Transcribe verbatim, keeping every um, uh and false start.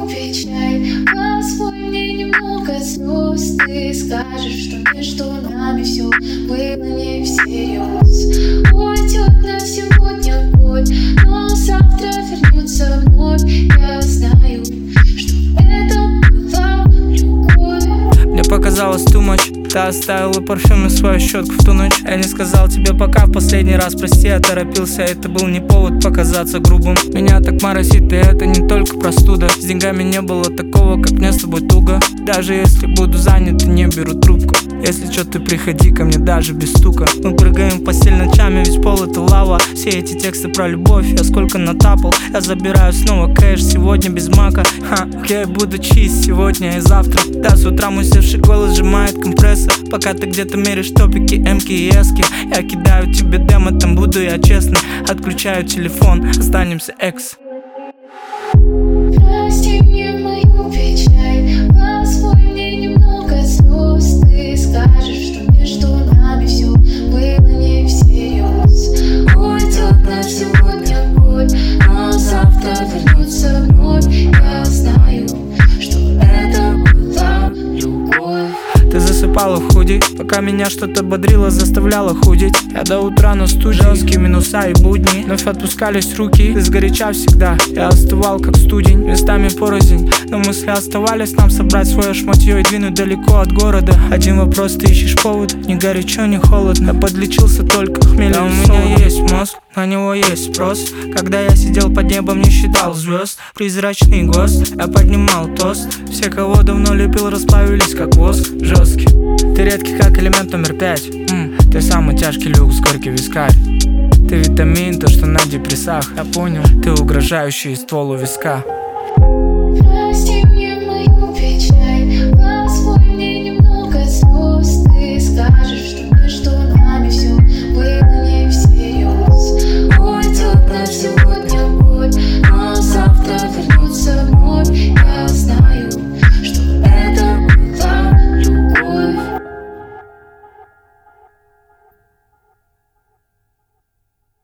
мою печаль, позволь мне немного слез. Ты скажешь, что между нами все было не всерьез. Уйдет на сегодня боль, но завтра вернется вновь. Я знаю, что это была любовь. Мне показалось too much. Ты оставила парфюм и свою щетку в ту ночь. Я не сказал тебе пока в последний раз, прости, я торопился. Это был не повод показаться грубым. Меня так моросит, и это не только простуда. С деньгами не было такого, как мне с тобой туго. Даже если буду занят, не беру трубку. Если чё, ты приходи ко мне даже без стука. Мы прыгаем в постель ночами, ведь пол это лава. Все эти тексты про любовь, я сколько натапал. Я забираю снова кэш, сегодня без мака. Ха, я буду чист сегодня и завтра. Да, с утра мой севший голос сжимает компрессор. Пока ты где-то меришь топики, эмки и эски. Я кидаю тебе демо, там буду я честный. Отключаю телефон, останемся экс. Прости мне мою печаль, позволь мне немного слез. Ты скажешь, что между нами все было не всерьез. Уйдет на сегодня боль, но завтра вернется вновь. Я знаю, что это была любовь. Ты засыпала в худи, пока меня что-то бодрило, заставляло худеть. Я до утра на студии, жесткие минуса и будни. Вновь отпускались руки, ты сгоряча всегда. Я остывал как студень, местами порознь. Но мысли оставались нам собрать свое шматье и двинуть далеко от города. Один вопрос, ты ищешь повод, ни горячо, ни холодно. Я подлечился только хмелем. Да, у меня есть мозг, на него есть спрос. Когда я сидел под небом, не считал звезд. Призрачный гость, я поднимал тост. Все, кого давно любил, расплавились как воск. Жесткий, ты редкий как элемент номер пять. М, Ты самый тяжкий люкс, горький вискарь. Ты витамин, то что на депрессах. Я понял, ты угрожающий ствол у виска.